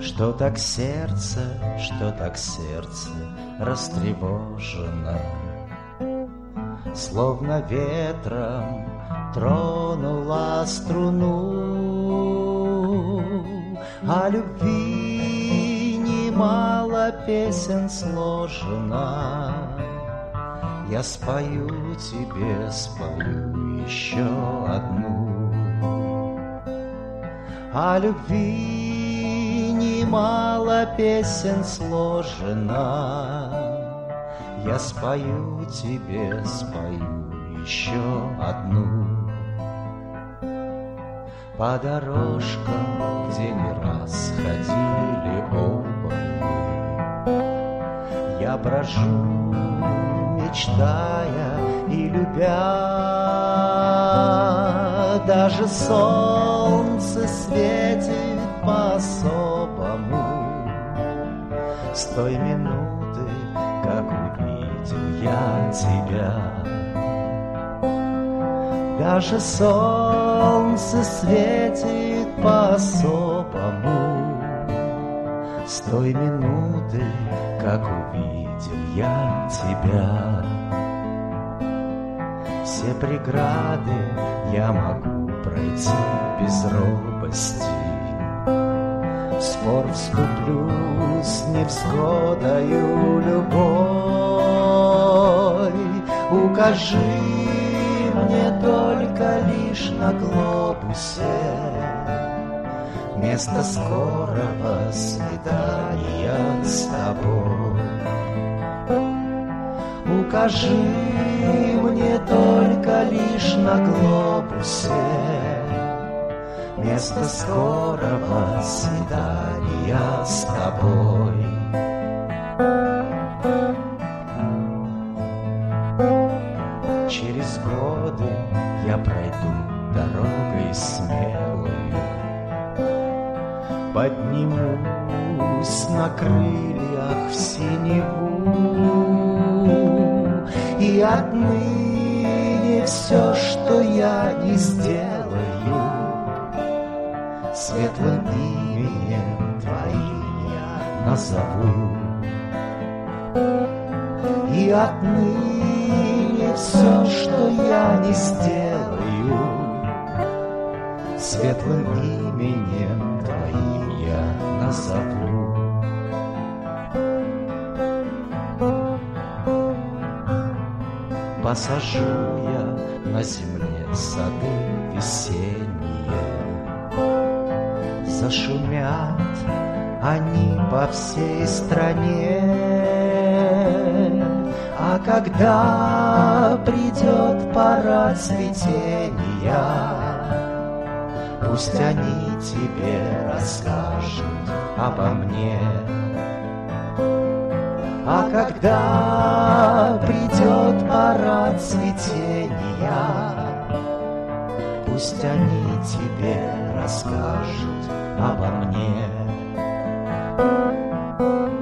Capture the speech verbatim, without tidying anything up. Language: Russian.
Что так сердце, что так сердце растревожено, словно ветром тронула струну. О любви немало песен сложено, я спою тебе, спою еще одну. О любви немало песен сложено, я спою тебе, спою еще одну. По дорожкам, где не раз ходили оба мы, я брожу, мечтая и любя. Даже солнце светит по-особому с той минуты, как увидел я тебя. Даже солнце светит по-особому с той минуты, как увидел я тебя. Все преграды я могу пройти без робости, в спор вступлю с невзгодою любой. Укажи мне только лишь на глобусе место скорого свидания с тобой. Укажи мне только лишь на глобусе место скорого свидания с тобой. Через годы я пройду дорогой смелой, поднимусь на крыльях в синеву, и отныне все, что я не сделаю, светлым именем твоим я назову. И отныне все, что я не сделаю, светлым именем твоим я назову. Посажу я на земле сады весенние, зашумят они по всей стране. А когда придет пора цветения, пусть они тебе расскажут обо мне. А когда придет пора цветения, пусть они тебе расскажут обо мне.